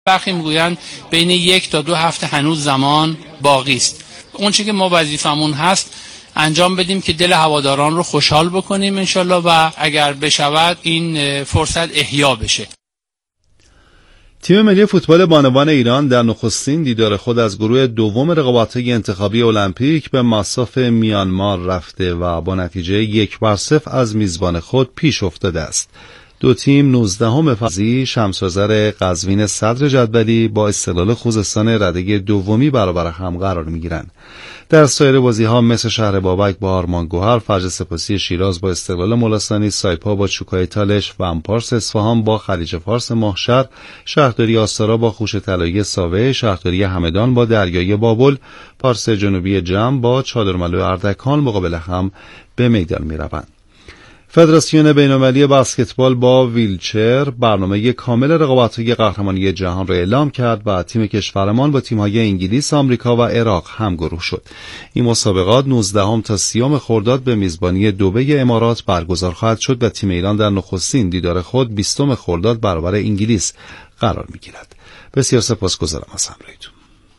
برخی میگویند بین 1 تا 2 هفته هنوز زمان باقی است. اون چیزی که ما وظیفمون هست انجام بدیم که دل هواداران رو خوشحال بکنیم انشالله و اگر بشود این فرصت احیا بشه. تیم ملی فوتبال بانوان ایران در نخستین دیدار خود از گروه دوم رقابت‌های انتخابی المپیک به مصاف میانمار رفته و با نتیجه 1-0 از میزبان خود پیش افتاده است. دو تیم 19 فصلی شمس‌آذر قزوین صدر جدولی با استقلال خوزستان رده دومی برابر هم قرار می‌گیرند. در سایر بازی‌ها مثل شهر بابک با آرمان گوهر، فجر سپاسی شیراز با استقلال مولستانی، سایپا با چوکای تالش و امپارس اصفهان با خلیج فارس ماهشهر، شهرداری آستارا با خوش طلایی ساوه، شهرداری همدان با دریای بابل، پارس جنوبی جم با چادرملو اردکان مقابل هم به میدان می‌روند. فدراسیون بین‌المللی بسکتبال با ویلچر برنامه کامل رقابت‌های قهرمانی جهان را اعلام کرد و تیم کشورمان با تیم‌های انگلیس، آمریکا و عراق همگروه شد. این مسابقات 19 تا 30 خرداد به میزبانی دبی امارات برگزار خواهد شد و تیم ایران در نخستین دیدار خود 20 خرداد برابر انگلیس قرار می‌گیرد. بسیار سپاسگزارم از همراهیتون.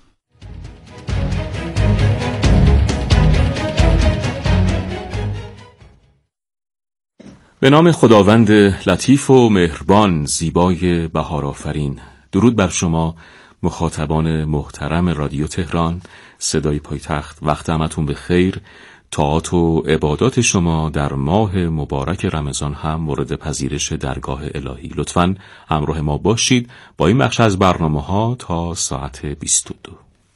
به نام خداوند لطیف و مهربان زیبای بهار آفرین. درود بر شما مخاطبان محترم رادیو تهران، صدای پایتخت. وقت همتون به خیر. طاعات و عبادات شما در ماه مبارک رمضان هم مورد پذیرش درگاه الهی. لطفاً همراه ما باشید با این بخش از برنامه‌ها تا ساعت 22.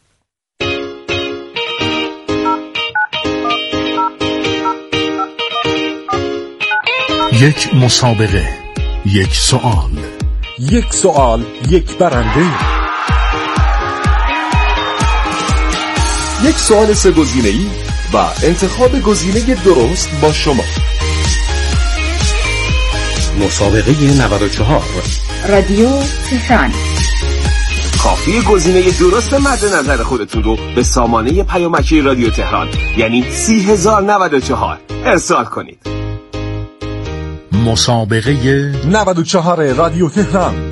یک مسابقه، یک سوال، یک سوال، یک برنده، یک سوال 3 گزینه‌ای و انتخاب گزینه درست با شما. مسابقه 94 رادیو تهران. کافی گزینه درست مد نظر خودتون رو به سامانه پیامکی رادیو تهران یعنی 30094 ارسال کنید. مسابقه 94 رادیو تهران.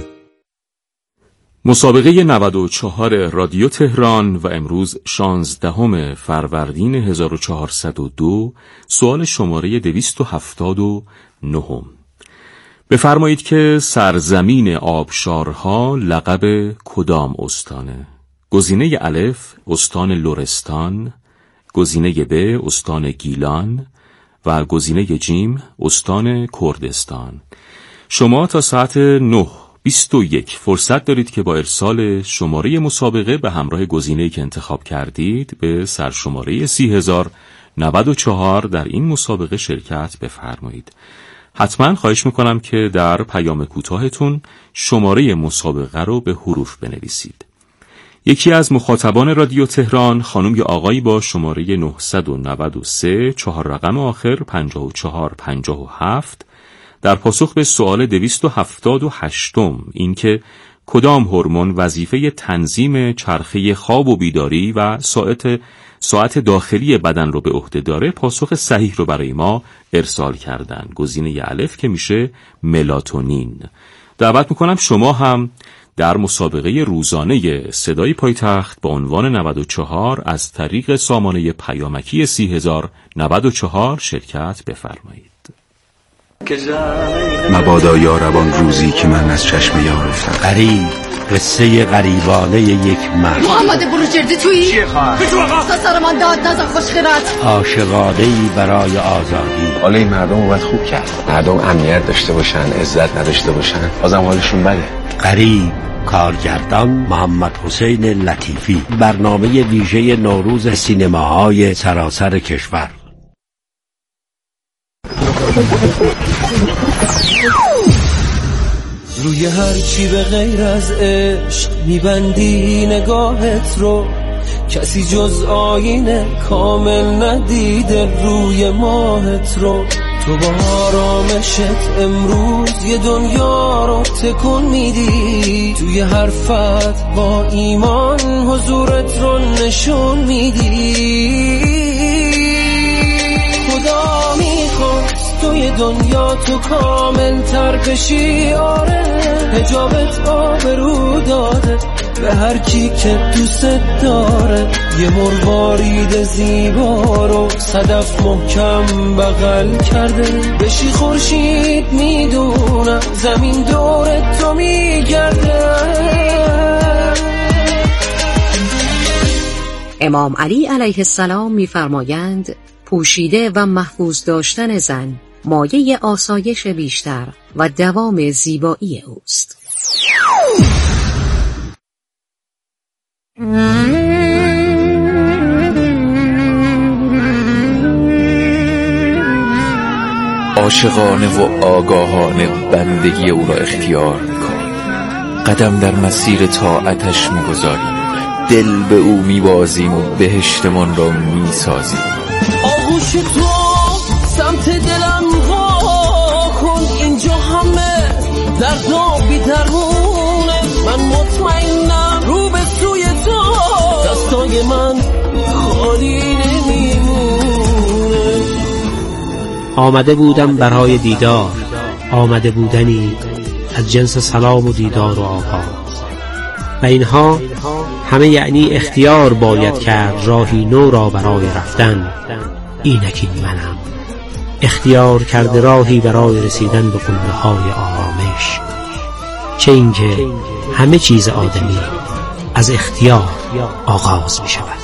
مسابقه 94 رادیو تهران و امروز 16 فروردین 1402 سوال شماره 279. بفرمایید که سرزمین آبشارها لقب کدام استانه؟ گزینه الف استان لرستان، گزینه ب استان گیلان و گزینه جیم استان کردستان. شما تا ساعت 9:21 فرصت دارید که با ارسال شماره مسابقه به همراه گزینه‌ای که انتخاب کردید به سرشماره 30094 در این مسابقه شرکت بفرمایید. حتما خواهش میکنم که در پیام کوتاهتون شماره مسابقه رو به حروف بنویسید. یکی از مخاطبان رادیو تهران، خانم یا آقایی با شماره 993 4 رقم آخر 5457 در پاسخ به سوال 278 این که کدام هورمون وظیفه تنظیم چرخه خواب و بیداری و ساعت داخلی بدن رو به عهده داره، پاسخ صحیح رو برای ما ارسال کردن. گزینه الف که میشه ملاتونین. دعوت میکنم شما هم در مسابقه روزانه صدای پایتخت با عنوان 94 از طریق سامانه پیامکی 30094 شرکت بفرمایید. مبادا یاربان روزی که من از چشم یار افتم. غریب، قصه غریبانه یک مرد. محمد بروجردی تویی؟ چیه خواهد؟ بجو آقا سر من داد نزن خوشخیرت. عاشقانه‌ای برای آزادی. حالا این مردم رو باید خوب کرد. مردم امنیت داشته باشن، عزت نداشته باشن، بازم حالشون بده. غریب، کارگردان محمد حسین لطیفی. برنامه ویژه نوروز سینماهای سراسر کشور. روی هر چی به غیر از عشق میبندی نگاهت رو، کسی جز آینه کامل ندیده روی ماهت رو. تو با آرامشت امروز یه دنیا رو تکون میدی، توی حرفت با ایمان حضورت رو نشون میدی. خدا میخواست توی دنیا تو کامل تر بشی. آره حجابت آبرو داده به هر کی که دوست داره. یه مروارید زیبا رو صدف محکم بغل کرده. بشی خورشید میدونم زمین دور تو میگرده. امام علی علیه السلام می‌فرمایند پوشیده و محفوظ داشتن زن مایه آسایش بیشتر و دوام زیبایی اوست. عاشقانه و آگاهانه بندگی او را اختیار می‌کنیم. قدم در مسیر طاعتش می‌گذاریم. دل به او می‌بازیم و بهشتمان را می‌سازیم. آغوش تو سمت دلم وا کن. اینجا همه درد بی درمونه. من مطمئنم رو به سوی تو دستای من خالی نمیمونه. آمده بودم برای دیدار، آمده بودنی از جنس سلام و دیدار و آغاز. و اینها همه یعنی اختیار باید کرد راهی نو را برای رفتن. اینک این منم اختیار کرده راهی برای رسیدن به قله‌های آرامش. چه اینکه همه چیز آدمی از اختیار آغاز می شود.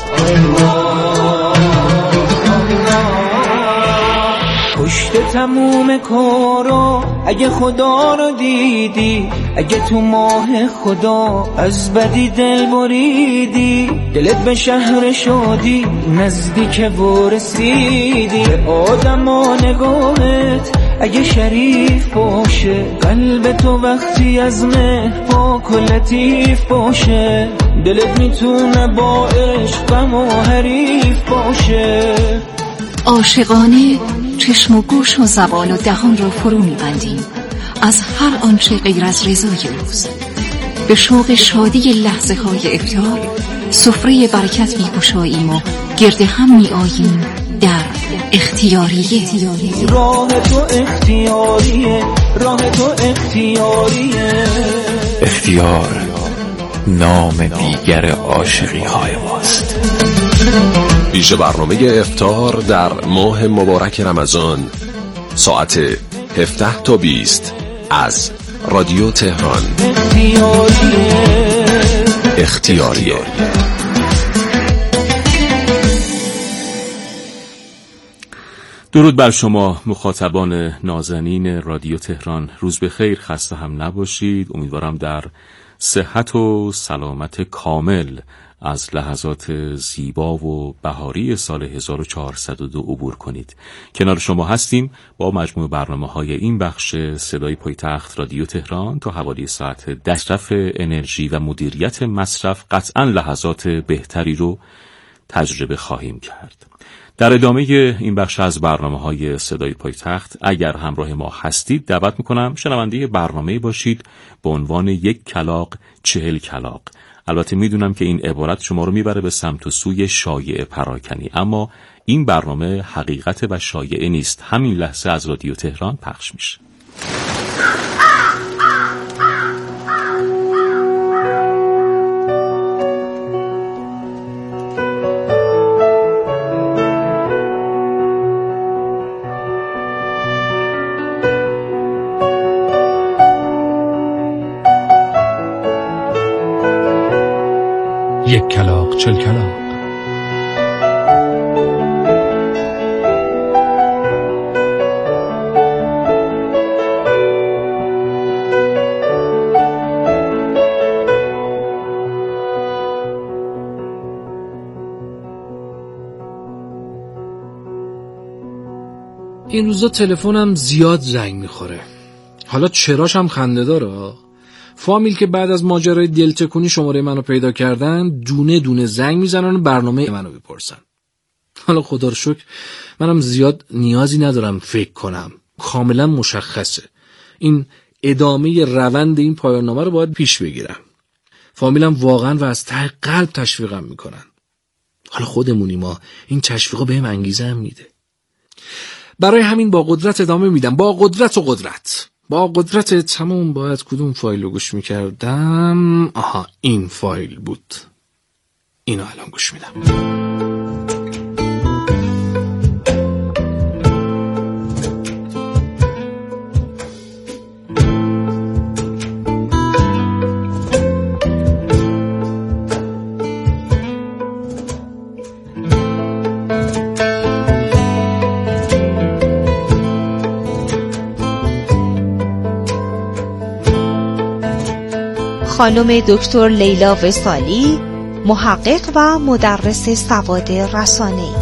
پشت تموم کارا اگه خدا رو دیدی، اگه تو ماه خدا از بدی دل بریدی، دلت به شهر شادی نزدیک و رسیدی. به آدم و نگاهت اگه شریف باشه، قلب تو وقتی از مهر پاک و لطیف باشه، دلت میتونه با عشق غم و حریف باشه. عاشقانه چشم و گوش و زبان و دهان را فرو می‌بندیم از هر آنچه غیر از رضای اوست. به شوق شادی لحظه های افطار سفره برکت می‌گشاییم و گرد هم می‌آییم در اختیاریه. راه تو اختیاریه، راه تو اختیاریه. اختیار نام دیگر عاشقی های ماست. ویژه برنامه افطار در ماه مبارک رمضان ساعت 17 تا 20 از رادیو تهران. اختیاریه. درود بر شما مخاطبان نازنین رادیو تهران. روز بخیر، خسته هم نباشید. امیدوارم در صحت و سلامت کامل از لحظات زیبا و بهاری سال 1402 عبور کنید. کنار شما هستیم با مجموع برنامه‌های این بخش صدای پایتخت رادیو تهران تا حوالی ساعت. مصرف انرژی و مدیریت مصرف قطعاً لحظات بهتری رو تجربه خواهیم کرد. در ادامه این بخش از برنامه‌های صدای پایتخت اگر همراه ما هستید دعوت می‌کنم شنونده برنامه باشید با عنوان 1 کلاغ 40 کلاغ. البته میدونم که این عبارت شما رو میبره به سمت و سوی شایعه پراکنی، اما این برنامه حقیقت و شایعه نیست. همین لحظه از رادیو تهران پخش میشه. یک کلاغ 40 کلاغ. این روزا تلفنم زیاد زنگ میخوره. حالا چراش هم خنده داره. فامیل که بعد از ماجرای دلتکونی شماره منو پیدا کردن دونه دونه زنگ میزنن و برنامه منو بپرسن. حالا خدا رو شکر منم زیاد نیازی ندارم فکر کنم، کاملا مشخصه. این ادامه روند این پایان‌نامه رو باید پیش بگیرم. فامیلم واقعا و از ته قلب تشویقم میکنن. حالا خودمونی ما این تشویقا بهم انگیزه هم میده. برای همین با قدرت ادامه میدم. با قدرت تموم. باید کدوم فایل رو گوش میکردم؟ آها، این فایل بود. اینو الان گوش میدم. خانم دکتر لیلا وصالی، محقق و مدرس سواد رسانه‌ای.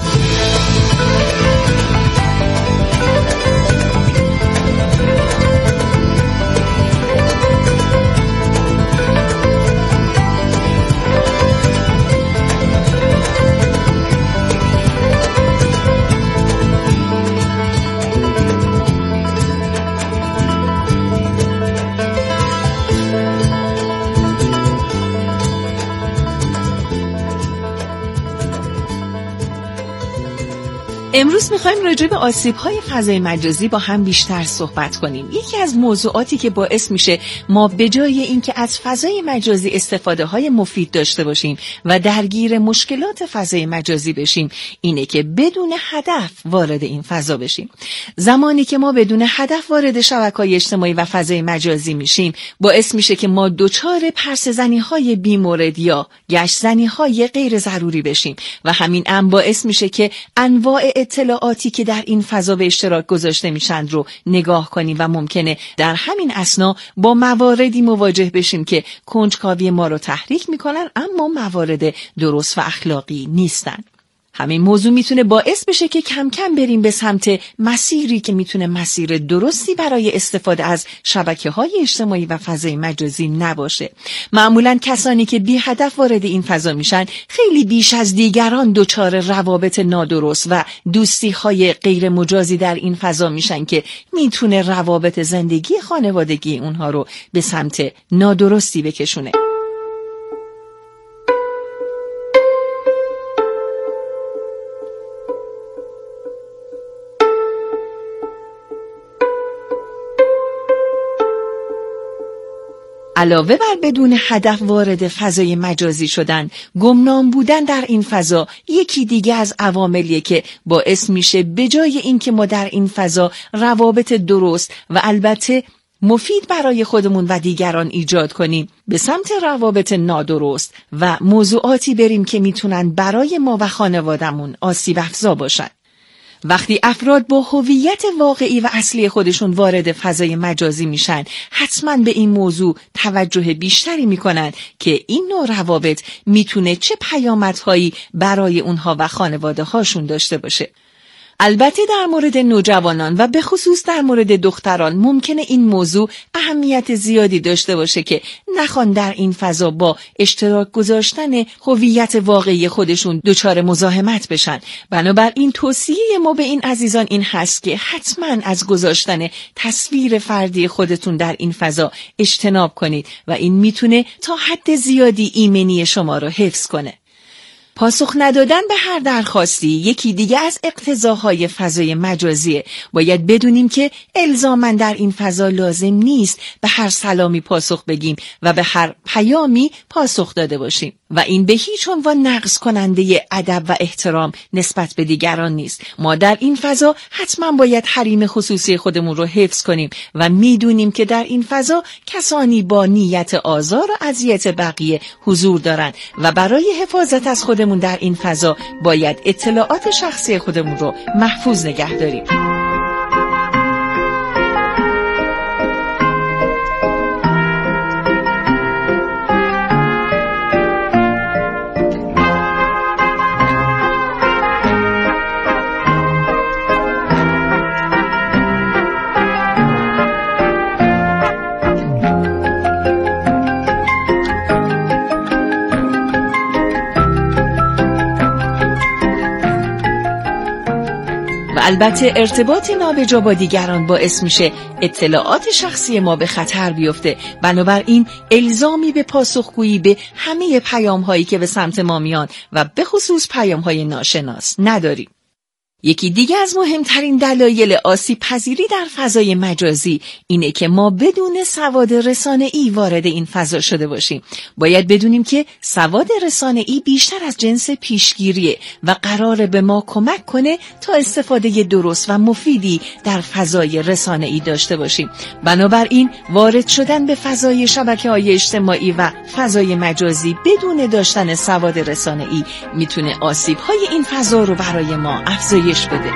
امروز میخوایم راجع به آسیب‌های فضای مجازی با هم بیشتر صحبت کنیم. یکی از موضوعاتی که باعث میشه ما به جای اینکه از فضای مجازی استفاده‌های مفید داشته باشیم و درگیر مشکلات فضای مجازی بشیم، اینه که بدون هدف وارد این فضا بشیم. زمانی که ما بدون هدف وارد شبکه‌های اجتماعی و فضای مجازی میشیم، باعث میشه که ما دچار پرسه‌زنی‌های بی‌مورد یا گشت‌زنی‌های غیر ضروری بشیم و همین امر باعث میشه که انواع اطلاعاتی که در این فضا به اشتراک گذاشته میشن رو نگاه کنیم و ممکنه در همین اثنا با مواردی مواجه بشیم که کنجکاوی ما رو تحریک میکنن، اما موارد درست و اخلاقی نیستن. همین موضوع میتونه باعث بشه که کم کم بریم به سمت مسیری که میتونه مسیر درستی برای استفاده از شبکه‌های اجتماعی و فضای مجازی نباشه. معمولاً کسانی که بی هدف وارد این فضا میشن خیلی بیش از دیگران دچار روابط نادرست و دوستی‌های غیر مجازی در این فضا میشن که میتونه روابط زندگی خانوادگی اونها رو به سمت نادرستی بکشونه. علاوه بر بدون هدف وارد فضای مجازی شدن، گمنام بودن در این فضا یکی دیگه از عواملیه که باعث میشه به جای اینکه ما در این فضا روابط درست و البته مفید برای خودمون و دیگران ایجاد کنیم، به سمت روابط نادرست و موضوعاتی بریم که میتونن برای ما و خانوادمون آسیب افزا باشن. وقتی افراد با هویت واقعی و اصلی خودشون وارد فضای مجازی میشن، حتما به این موضوع توجه بیشتری میکنن که این نوع روابط میتونه چه پیامدهایی برای اونها و خانواده هاشون داشته باشه. البته در مورد نوجوانان و به خصوص در مورد دختران ممکنه این موضوع اهمیت زیادی داشته باشه که نخوان در این فضا با اشتراک گذاشتن هویت واقعی خودشون دچار مزاحمت بشن. بنابراین توصیه ما به این عزیزان این هست که حتما از گذاشتن تصویر فردی خودتون در این فضا اجتناب کنید و این میتونه تا حد زیادی ایمنی شما رو حفظ کنه. پاسخ ندادن به هر درخواستی یکی دیگه از اقتضاهای فضای مجازیه. باید بدونیم که الزاماً در این فضا لازم نیست به هر سلامی پاسخ بگیم و به هر پیامی پاسخ داده باشیم و این به هیچ عنوان نقض کننده ادب و احترام نسبت به دیگران نیست. ما در این فضا حتما باید حریم خصوصی خودمون رو حفظ کنیم و میدونیم که در این فضا کسانی با نیت آزار و اذیت بقیه حضور دارن و برای حفاظت از خودمون در این فضا باید اطلاعات شخصی خودمون رو محفوظ نگه داریم. البته ارتباط نابجا با دیگران باعث میشه اطلاعات شخصی ما به خطر بیفته. بنابراین الزامی به پاسخگویی به همه پیام‌هایی که به سمت ما میان و به خصوص پیام‌های ناشناس نداریم. یکی دیگه از مهمترین دلایل آسیب پذیری در فضای مجازی اینه که ما بدون سواد رسانه‌ای وارد این فضا شده باشیم. باید بدونیم که سواد رسانه‌ای بیشتر از جنس پیشگیریه و قراره به ما کمک کنه تا استفاده درست و مفیدی در فضای رسانه‌ای داشته باشیم. بنابراین وارد شدن به فضای شبکه‌های اجتماعی و فضای مجازی بدون داشتن سواد رسانه‌ای میتونه آسیب‌های این فضا رو برای ما افزایش بده.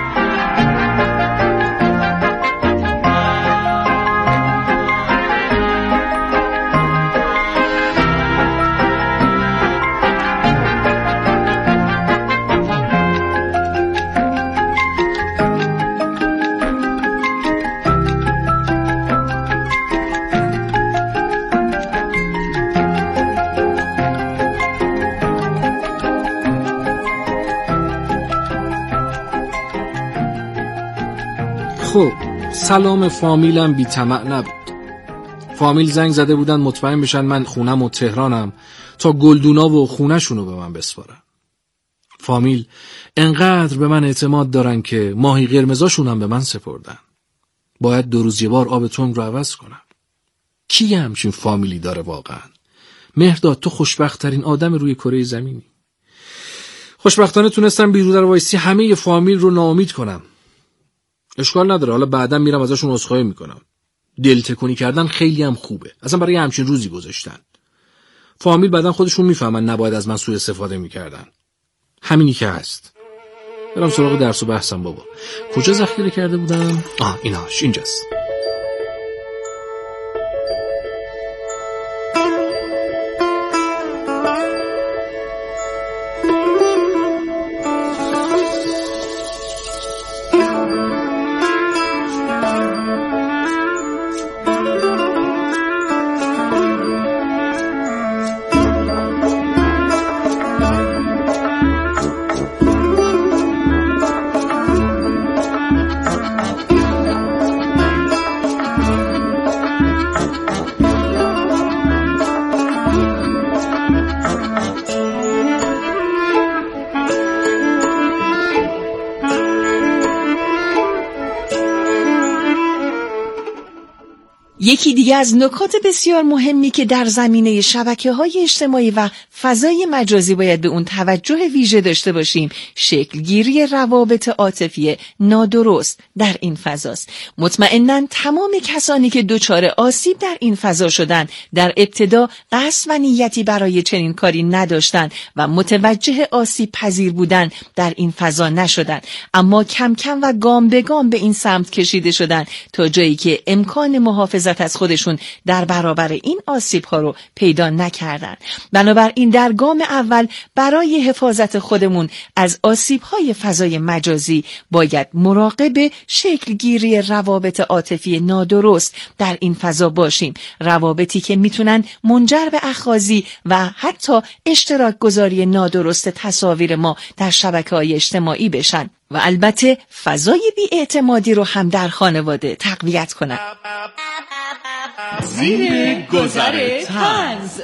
خب سلام فامیلم بی طمع نبود. فامیل زنگ زده بودن مطمئن بشن من خونم و تهرانم تا گلدونا و خونه‌شونو به من بسپارن. فامیل انقدر به من اعتماد دارن که ماهی قرمزاشونم به من سپردن. باید 2 روز یه بار آب تنگ رو عوض کنم. کی همچین فامیلی داره واقعا؟ مهرداد تو خوشبخت‌ترین آدم روی کره زمینی. خوشبختانه تونستم بیرون در وایسی همه فامیل رو ناامید کنم. اشکال نداره، حالا بعدا میرم ازشون عذرخواهی میکنم. دلتکونی کردن خیلی هم خوبه، اصلا برای همچین روزی گذاشتن. فامیل بعدا خودشون میفهمن نباید از من سوء استفاده میکردن. همینی که هست. برم سراغ درس و بحثم. بابا کجا ذخیره کرده بودم؟ ایناش اینجاست. یکی دیگه از نکات بسیار مهمی که در زمینه شبکه‌های اجتماعی و فضای مجازی باید به اون توجه ویژه داشته باشیم، شکلگیری روابط عاطفی نادرست در این فضاست. مطمئناً تمام کسانی که دچار آسیب در این فضا شدن در ابتدا قصد و نیتی برای چنین کاری نداشتن و متوجه آسیب پذیر بودن در این فضا نشدن، اما کم کم و گام به گام به این سمت کشیده شدن تا جایی که امکان محافظت از خودشون در برابر این آسیب ها رو پیدا نکردن. بنابراین در گام اول برای حفاظت خودمون از آسیب های فضای مجازی باید مراقب شکلگیری روابط عاطفی نادرست در این فضا باشیم، روابطی که میتونن منجر به اخاذی و حتی اشتراک گذاری نادرست تصاویر ما در شبکه‌های اجتماعی بشن و البته فضای بی‌اعتمادی رو هم در خانواده تقویت کنن. زیر گذر طنز.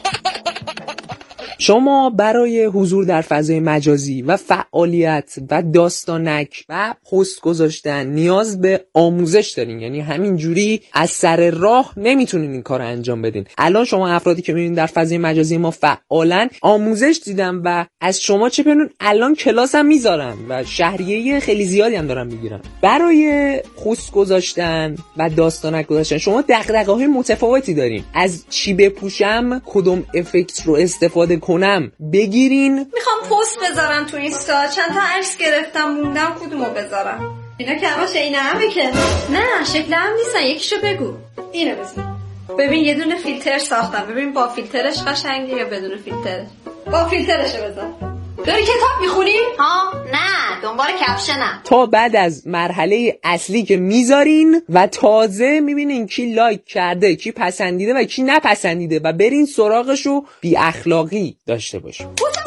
شما برای حضور در فضای مجازی و فعالیت و داستانک و پست گذاشتن نیاز به آموزش دارین، یعنی همین جوری از سر راه نمیتونین این کار انجام بدین. الان شما افرادی که میبینید در فضای مجازی ما فعالن آموزش دیدن و از شما چه بدون الان کلاس هم میذارن و شهریه خیلی زیادی هم دارن میگیرن. برای پست گذاشتن و داستانک گذاشتن شما دغدغه‌های متفاوتی دارین. از چی بپوشم، کدوم افکت رو استفاده کنم بگیرین. میخوام پست بذارم تو اینستا، چند تا عکس گرفتم موندم کدومو بذارم. اینا که باشه، اینا همه که نه شکل هم نیستن، یکیشو بگو. اینو بذار. ببین یه دونه فیلتر ساختم، ببین با فیلترش قشنگه یا بدون فیلترش. با فیلترش بذار. داری کتاب میخونی؟ ها نه، دنبال کپشنم. تا بعد از مرحله اصلی که میذارین و تازه میبینین کی لایک کرده، کی پسندیده و کی نپسندیده و برین سراغشو بی اخلاقی داشته باشین.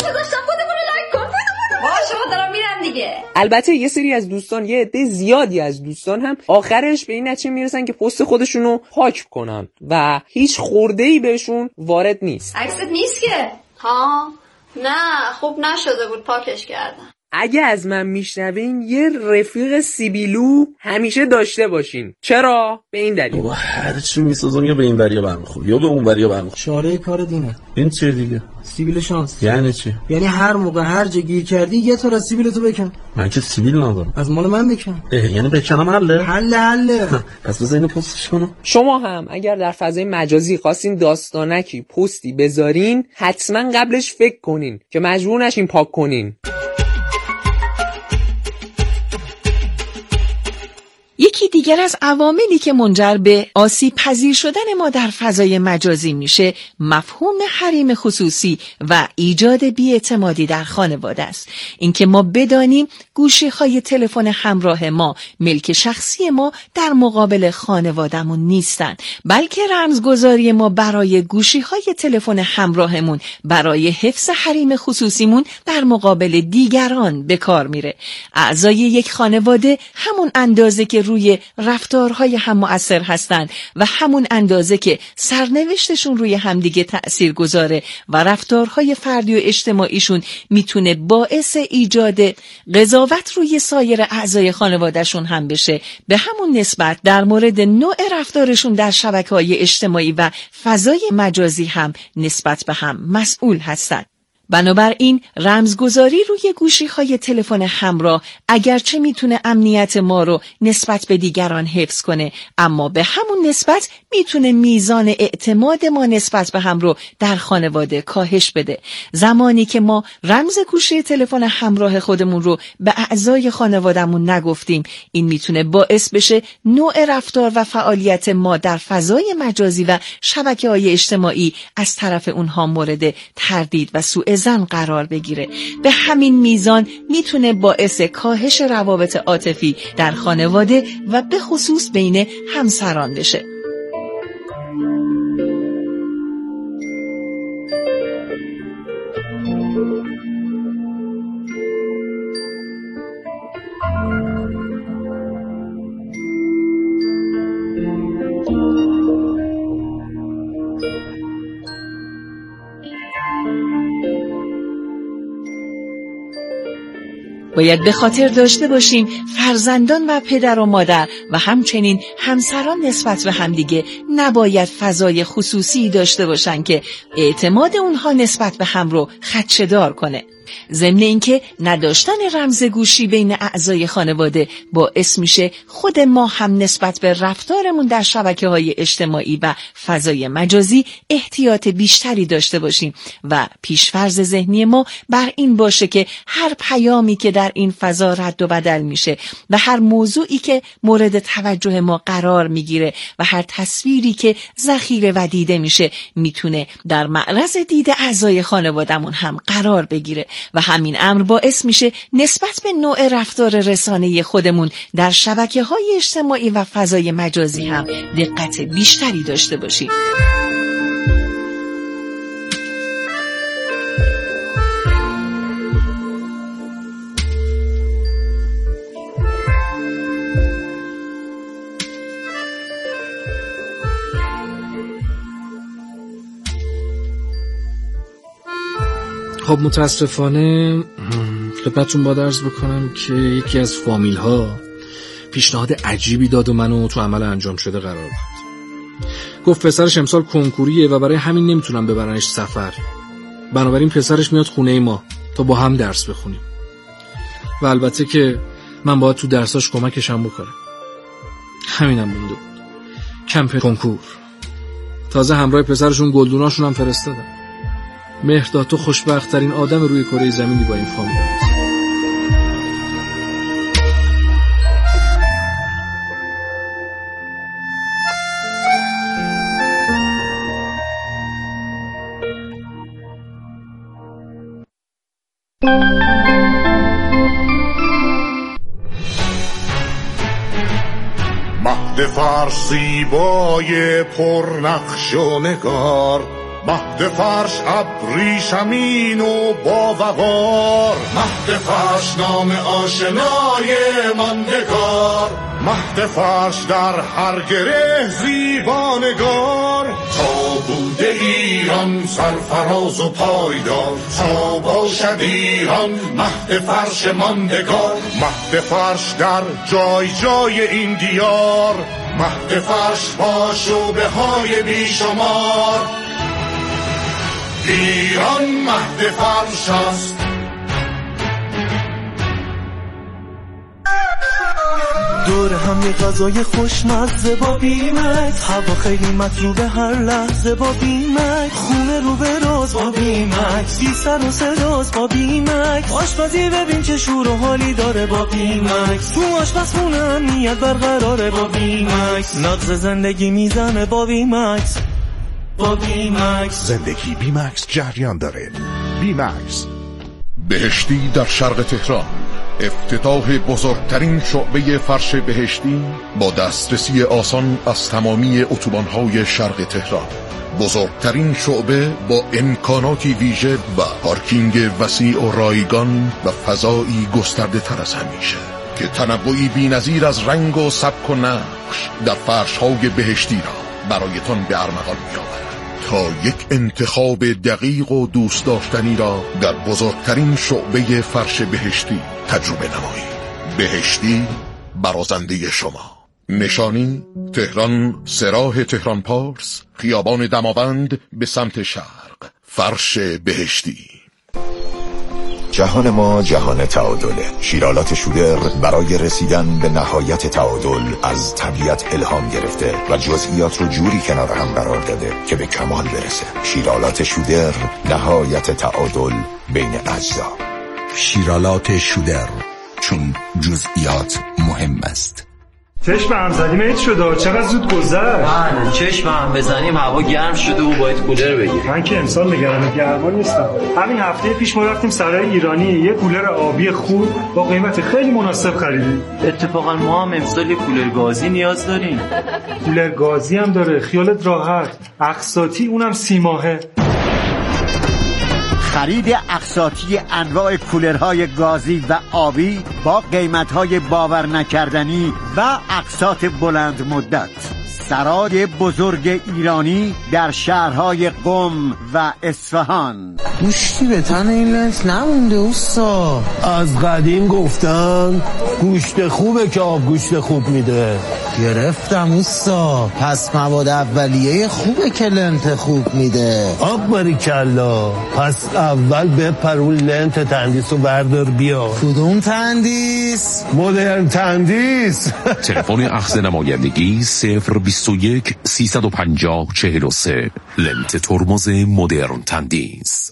البته یه سری از دوستان، یه عده زیادی از دوستان هم آخرش به این نتیجه میرسن که پست خودشونو پاک کنن و هیچ خورده‌ای بهشون وارد نیست. عکست نیست که؟ ها نه خوب نشده بود، پاکش کردم. اگه از من میشنوین یه رفیق سیبیلو همیشه داشته باشین. چرا؟ به این دلیل. بابا هر چی میسازم یا به این وریا برمیخوره یا به اون وریا برمیخوره. چاره کار دینه. این چیه دیگه؟ سیبیل شانس. یعنی چی؟ یعنی هر موقع هر جا گیر کردی یه تا از سیبیلتو بکن. من که سیبیل ندارم. از مال من بکن. یعنی بکنم حله. پس بذار اینو پستش کنم. شما هم اگر در فضای مجازی خواستین داستانکی پستی بذارین حتما قبلش فکر کنین که مجبور نشین پاک کنین. یکی دیگر از عواملی که منجر به آسیب پذیر شدن ما در فضای مجازی میشه مفهوم حریم خصوصی و ایجاد بی‌اعتمادی در خانواده است. اینکه ما بدانیم گوشی‌های تلفن همراه ما ملک شخصی ما در مقابل خانواده‌مون نیستن، بلکه رمزگذاری ما برای گوشی‌های تلفن همراهمون برای حفظ حریم خصوصیمون در مقابل دیگران به کار میره. اعضای یک خانواده همون اندازه که روی رفتارهای هم مؤثر هستند و همون اندازه که سرنوشتشون روی همدیگه تأثیر گذاره و رفتارهای فردی و اجتماعیشون میتونه باعث ایجاد قضاوت روی سایر اعضای خانوادهشون هم بشه، به همون نسبت در مورد نوع رفتارشون در شبکه‌های اجتماعی و فضای مجازی هم نسبت به هم مسئول هستند. بنابراین رمزگذاری روی گوشی‌های تلفن همراه اگرچه میتونه امنیت ما رو نسبت به دیگران حفظ کنه، اما به همون نسبت میتونه میزان اعتماد ما نسبت به هم رو در خانواده کاهش بده. زمانی که ما رمز گوشی تلفن همراه خودمون رو به اعضای خانوادهمون نگفتیم، این میتونه باعث بشه نوع رفتار و فعالیت ما در فضای مجازی و شبکه‌های اجتماعی از طرف اونها مورد تردید و سوء ظن قرار بگیره. به همین میزان میتونه باعث کاهش روابط عاطفی در خانواده و به خصوص بین همسران بشه. باید به خاطر داشته باشیم فرزندان و پدر و مادر و همچنین همسران نسبت به همدیگه نباید فضای خصوصی داشته باشن که اعتماد اونها نسبت به هم رو خدشه‌دار کنه. ضمن اینکه نداشتن رمز گوشی بین اعضای خانواده باعث میشه خود ما هم نسبت به رفتارمون در شبکه‌های اجتماعی و فضای مجازی احتیاط بیشتری داشته باشیم و پیشفرض ذهنی ما بر این باشه که هر پیامی که در این فضا رد و بدل میشه و هر موضوعی که مورد توجه ما قرار میگیره و هر تصویری که ذخیره و دیده میشه میتونه در معرض دید اعضای خانوادهمون هم قرار بگیره و همین امر باعث میشه نسبت به نوع رفتار رسانه‌ای خودمون در شبکه‌های اجتماعی و فضای مجازی هم دقت بیشتری داشته باشیم. خب متاسفانه خدمتتون باید عرض بکنم که یکی از فامیل ها پیشنهاد عجیبی داد و منو تو عمل انجام شده قرار داد. گفت پسرش امسال کنکوریه و برای همین نمیتونم ببرنش سفر، بنابراین پسرش میاد خونه ما تا با هم درس بخونیم و البته که من باید تو درساش کمکشم بکنم. همینم مونده بود. کمپ کنکور. تازه همراه پسرشون گلدوناشون هم فرستادم. مهرداد تو خوشبخت ترین آدم روی کره زمینی با این فامیل هست. مهد فرش زیبای پرنقش و نگار، مهد فرش ابریشمین و با وقار، مهد فرش نام آشنای ماندگار، مهد فرش در هر گره زیبانگار، تا بوده ایران سرفراز و پایدار، تا باشد ایران مهد فرش ماندگار. مهد فرش در جای جای این دیار، مهد فرش با شعبه های بیشمار. ایران مهد فرش است. دور هم یه غذای خوشمزه با بیمکس، هوا خیلی مطلوب هر لحظه با بیمکس، خونه رو به راز با بیمکس، بی سر و صداست با بیمکس، آشپزی ببین چه شور و حالی داره با بیمکس، تو آشپزخونه امنیت برقراره با بیمکس، نقض زندگی میزنه با بیمکس. با بیمکس زندگی بیمکس جریان داره. بیمکس. بهشتی در شرق تهران، افتتاح بزرگترین شعبه فرش بهشتی با دسترسی آسان از تمامی اتوبان‌های شرق تهران. بزرگترین شعبه با امکاناتی ویژه و پارکینگ وسیع و رایگان و فضایی گسترده تر از همیشه که تنوعی بی‌نظیر از رنگ و سبک و نقش در فرش‌های بهشتی را برایتان به ارمغان می‌آورد تا یک انتخاب دقیق و دوست داشتنی را در بزرگترین شعبه فرش بهشتی تجربه نمایید. بهشتی برازنده شما. نشانی تهران، سراح تهران پارس، خیابان دماوند به سمت شرق. فرش بهشتی. جهان ما جهان تعادله. شیرالات شودر برای رسیدن به نهایت تعادل از طبیعت الهام گرفته و جزئیات رو جوری کنار هم قرار داده که به کمال برسه. شیرالات شودر، نهایت تعادل بین اجزا. شیرالات شودر، چون جزئیات مهم است. چشم هم زدیم ایت شده، چقدر زود گذشت. من چشم هم بزنیم هوا گرم شده و باید کولر بگیر. من که امسال نگران گرما نیستم. همین هفته پیش ما رفتیم سرای ایرانی یه کولر آبی خوب با قیمت خیلی مناسب خریدیم. اتفاقا ما هم امسال یه کولر گازی نیاز داریم. کولر گازی هم داره، خیالت راحت. اقساطی اونم 30 ماهه. خرید اقساطی انواع کولرهای گازی و آبی با قیمتهای باور نکردنی و اقساط بلند مدت. سرای بزرگ ایرانی در شهرهای قم و اصفهان. گوشتی به تن این لنت نمونده اوستا. از قدیم گفتن گوشت خوبه که آب گوشت خوب میده. گرفتم اوستا. پس مواد اولیه خوبه که لنت خوب میده. آب باریکلا. پس اول بپرون لنت تندیس و بردار بیا. کدوم تندیس؟ مدرن تندیس. تلفن اخذ نمایندگی 021 350 43. لنت ترمز مدرن تندیس.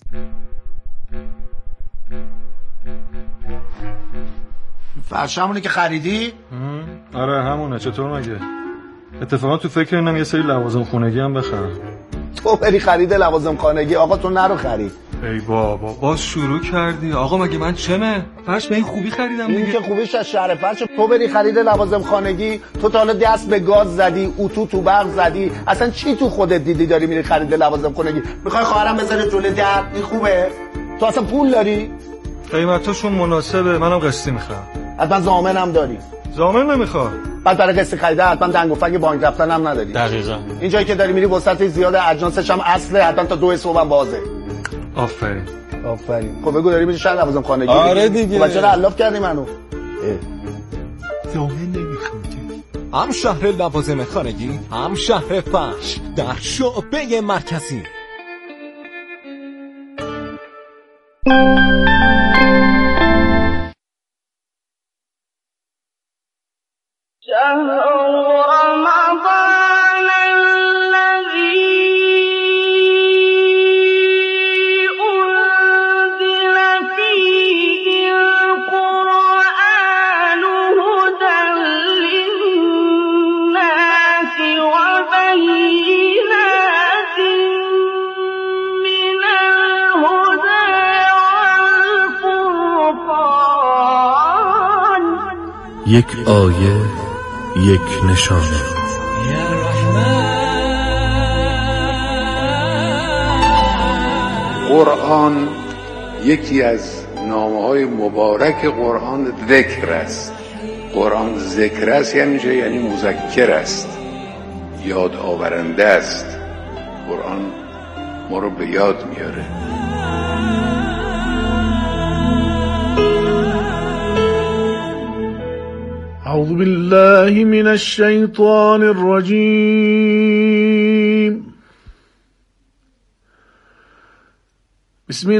فرش همونه که خریدی؟ آره همونه. چطور مگه؟ اتفاقا تو فکر اینم یه سری لوازم خونگی هم بخرم. تو بری خرید لوازم خانگی، آقا تو نرو خرید. ای بابا باز شروع کردی. آقا مگه من چمه؟ فرش به این خوبی خریدم دیگه. این که خوبیش از شهر فرش. تو بری خرید لوازم خانگی، تو تا حالا دست به گاز زدی، اتو تو برق زدی، اصلا چی تو خودت دیدی داری میری خرید لوازم خانگی؟ میخوای خواهرم بذاره جلوی در؟ این خوبه؟ تو اصلا پول داری؟ قیمتاشون مناسبه، منم قسطی میخرم. حتما ضامنم داری؟ ضامن نمیخوام. بعد برای قسط خریده حتما دنگ و فنگ بانک رفتن هم نداری. دقیقاً. اینجایی که داری میری وسط زیاد اجناسش هم اصله، حتما تا 2 صبح هم بازه. آفرین. خب بگو داری میری شهر لوازم خانگی؟ آره دیگه. بچه رو علاف کردی منو. ضامن نمیخوام. هم شهر لوازم خانگی، هم شهر فرش در شعبه مرکزی. یک آیه، یک نشانه. قرآن یکی از نامه‌های مبارک قرآن ذکر است. قرآن ذکر است یعنی چه؟ یعنی مذکر است، یاد آورنده است. قرآن ما رو به یاد میاره. اعوذ بالله من الشیطان الرجیم. بسم